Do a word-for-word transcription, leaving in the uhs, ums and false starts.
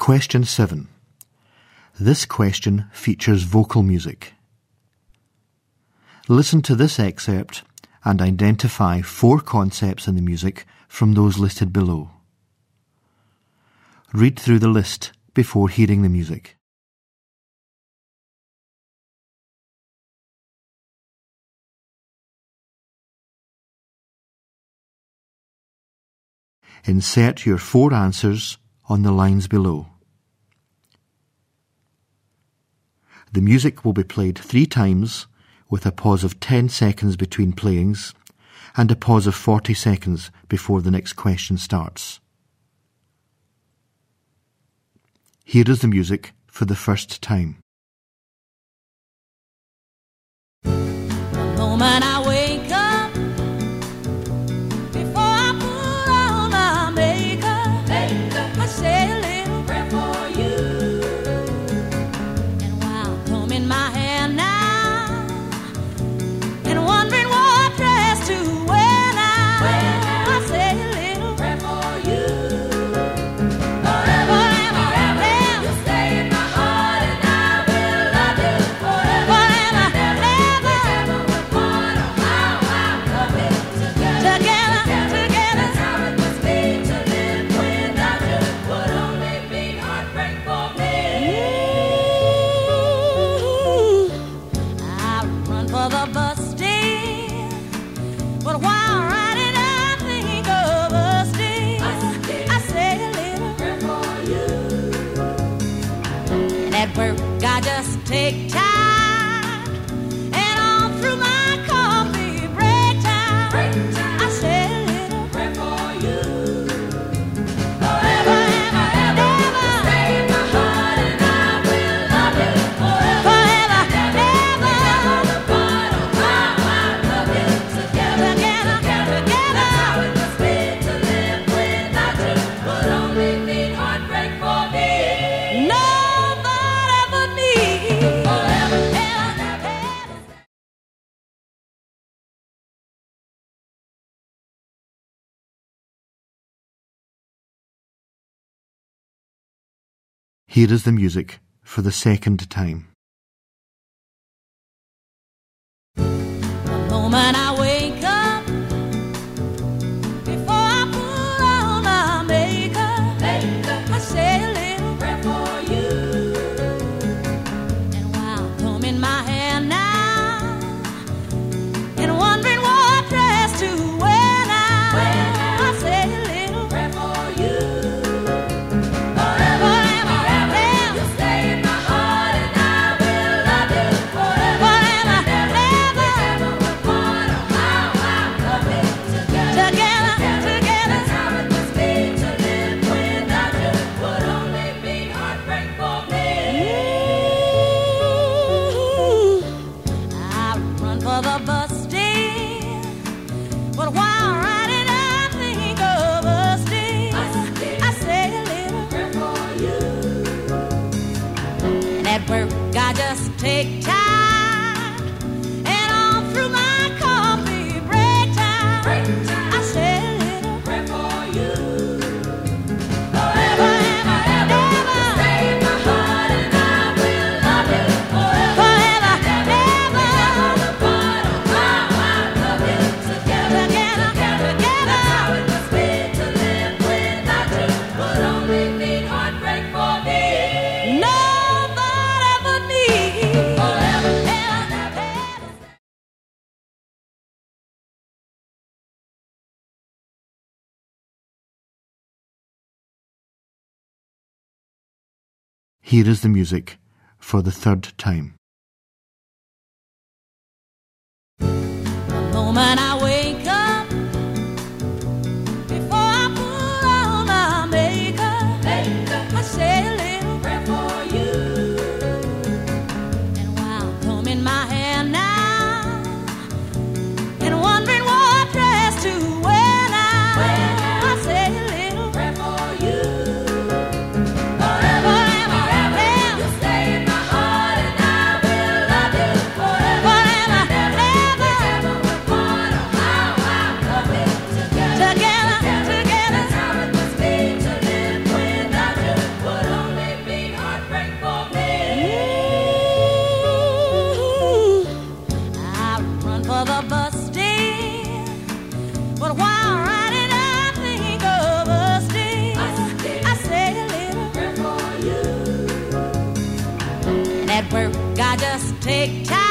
Question seven. This question features vocal music. Listen to this excerpt and identify four concepts in the music from those listed below. Read through the list before hearing the music. Insert your four answers on the lines below. The music will be played three times with a pause of ten seconds between playings and a pause of forty seconds before the next question starts. Here is the music for the first time. The moment I wake up, before I put on my makeup, makeup I say a little prayer for you. And while combing my hair now, and wondering what dress to wear now, I say a little prayer for you. Forever, forever, forever, you'll stay in my heart, and I will love you forever. Forever, forever, never will part on how I love it together. Together, together, that's how it must be to live without you. Would only be heartbreak for me. Ooh, I run for the bus stand, but while riding I think of us dear. I say a little prayer for you. And at work I just take time, and all through my coffee break time, I say a little prayer for you. Forever, ever, ever, ever, stay in my heart, and I will love you forever. Forever, ever, never will part on how I love you together. Together, together, that's how it must be to live without you. Would only mean heartbreak for me. Nobody but me. Forever, ever, ever. Here is the music for the second time. The moment I wake up, before I put on my makeup, makeup I say a little prayer for you. And while combing my hair now, and wondering what dress to wear now, I say a little prayer for you. Forever, forever, you'll stay in my heart, and I will love you forever. Forever, never will part on how I love it together. Together, together, that's how it must be to live without you. Would only be heartbreak for me. Ooh, I run for the bus stand, but while riding I think of us dear. I say a little prayer for you. And at work I just take time, and all through my coffee break time, I say a little prayer for you. Forever, ever, ever, stay in my heart, and I will love you forever. Forever, never will part on how I love you together. Together, together, that's how it must be to live without you. Would only mean heartbreak for me. Nobody but me. Forever, ever, ever. Here is the music for the third time. The moment I wake up, before I put on my makeup, makeup I say a little prayer for you. And while combing my hair now, and wondering what dress to wear now, I say a little prayer for you. Forever, forever, you'll stay in my heart, and I will love you forever. Forever, never will part on work. I just take time.